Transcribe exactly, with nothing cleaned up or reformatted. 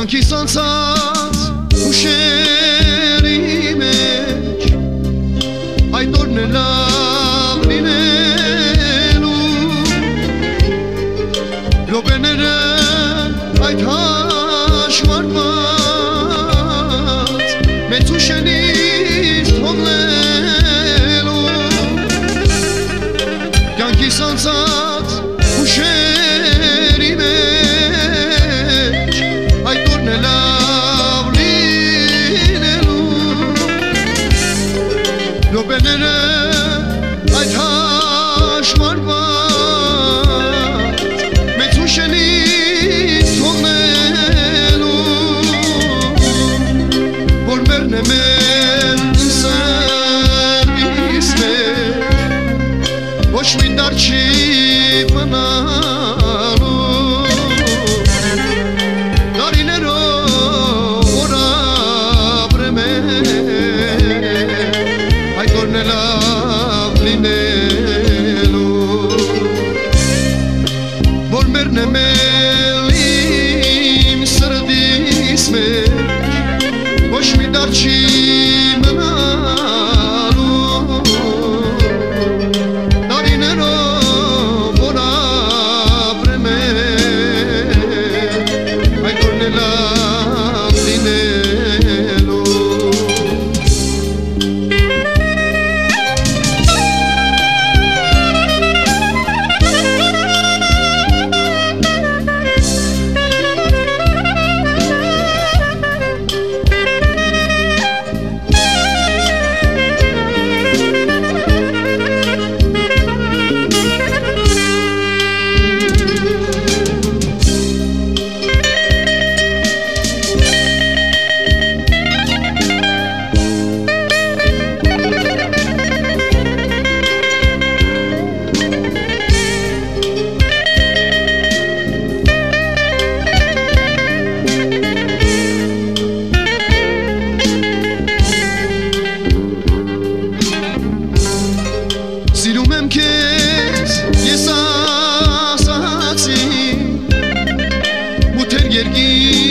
Կյանքիս անցած ուշերի մեջ այդ օրն է լավ լինելու լոբեները այդ հաշվարված մեծ ուշենից թողնելու կյանքիս անցած ուշերի մեջ այդ օրն է լավ լինելու լոբեները այդ հաշվարված մեծ ուշենից թողնելու որ մերն է մեր սրտիս մեջ ոչ մի դար չի մնալու դարիներով որ ապրեմ այդ օրն է լավ լինելու որ մերն է մեր իմ սրտիս մեջ ոչ մի դար չի